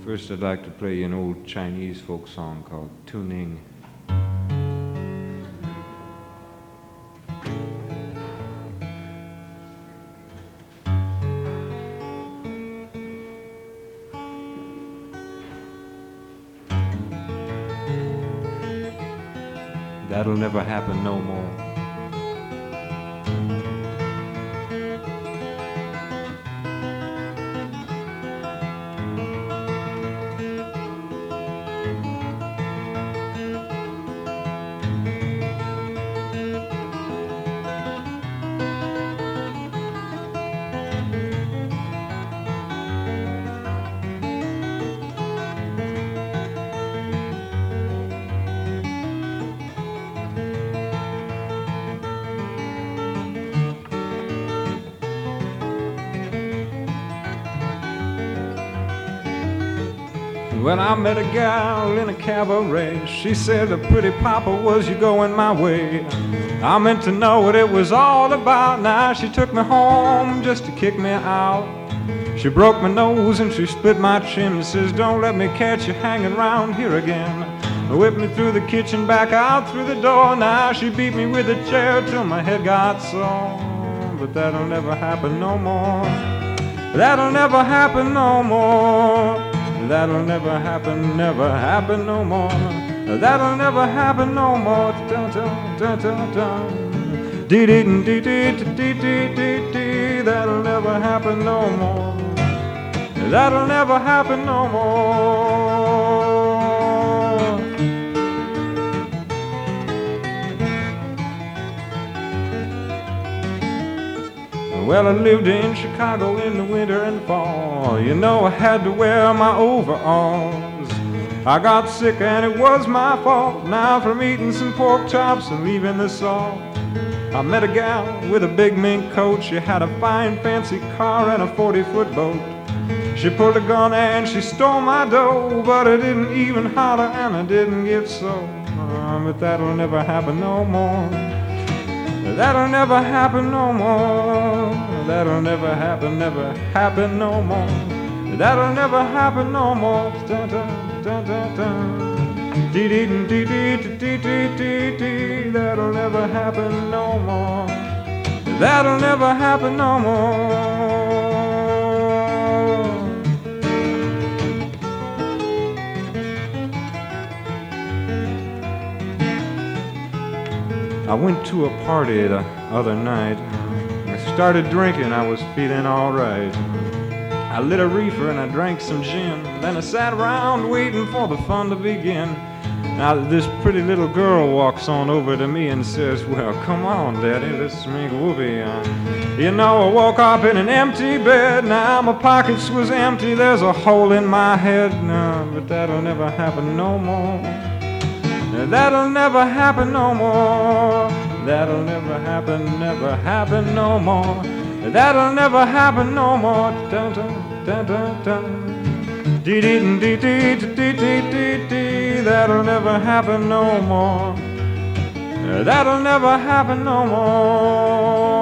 First, I'd like to play you an old Chinese folk song called Tuning. That'll never happen no more. Well, I met a gal in a cabaret. She said, "A pretty papa, was you going my way?" I meant to know what it was all about. Now she took me home just to kick me out. She broke my nose and she split my chin and says, "Don't let me catch you hanging around here again." Whipped me through the kitchen, back out through the door. Now she beat me with a chair till my head got sore. But that'll never happen no more. That'll never happen no more. That'll never happen no more. That'll never happen no more. Dun dun dun dun dun. Dee dee dee dee dee dee dee dee. That'll never happen no more. That'll never happen no more. Well, I lived in Chicago in the winter and fall. You know I had to wear my overalls. I got sick and it was my fault. Now from eating some pork chops and leaving the salt. I met a gal with a big mink coat. She had a fine fancy car and a 40-foot boat. She pulled a gun and she stole my dough, but I didn't even holler and I didn't get so. But that'll never happen no more. That'll never happen no more. That'll never happen no more. That'll never happen no more. Dun dun dun dun dun. Dee dee dee dee dee dee dee dee. That'll never happen no more. That'll never happen no more. I went to a party the other night. I started drinking, I was feeling alright. I lit a reefer and I drank some gin. Then I sat around waiting for the fun to begin. Now this pretty little girl walks on over to me and says, "Well, come on, Daddy, let's make a whoopee." You know, I woke up in an empty bed. Now my pockets was empty, there's a hole in my head. No, but that'll never happen no more. That'll never happen no more. That'll never happen no more. That'll never happen no more. Dun dun dun dun dun. Dee dee dee dee dee dee dee dee. That'll never happen no more. That'll never happen no more.